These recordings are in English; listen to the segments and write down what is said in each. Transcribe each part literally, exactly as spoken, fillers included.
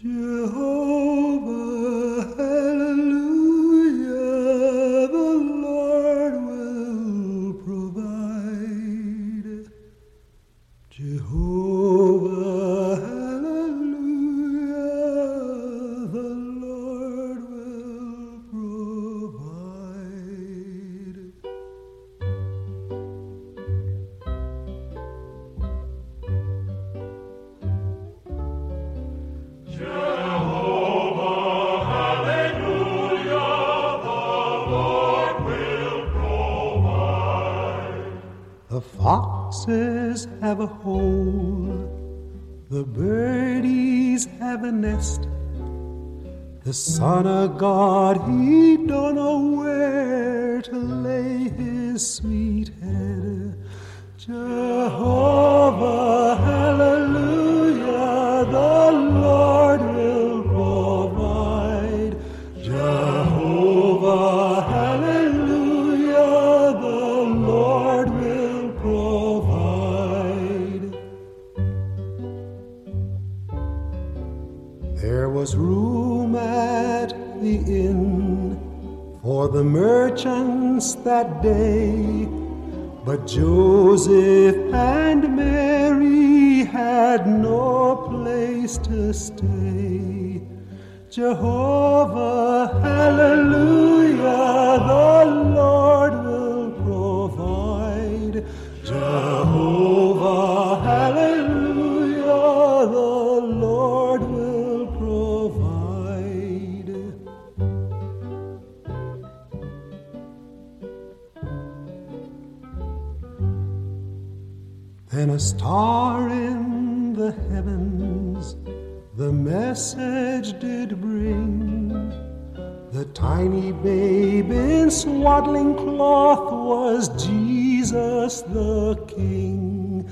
Jehovah, hallelujah, the Lord will provide. Jehovah, hallelujah, the Lord will provide. The foxes have a hole, the birdies have a nest. The Son of God, he don't know where to lay his sweet head. Jehovah, hallelujah, the Lord will provide. Jehovah, hallelujah, the Lord will provide. There was room at the inn for the merchants that day, but Joseph and Mary had no place to stay. Jehovah, hallelujah, the Lord will provide. Jehovah, hallelujah, the Lord will provide. Then a star in the heavens the message did bring. The tiny babe in swaddling cloth was Jesus the King.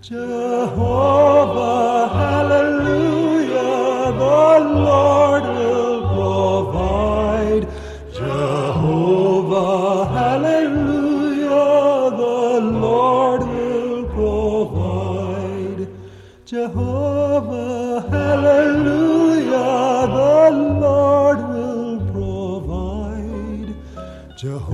Jehovah, hallelujah, the Lord will provide. Jehovah, hallelujah, the Lord will provide. Jehovah, hallelujah, the Lord will provide. Jehovah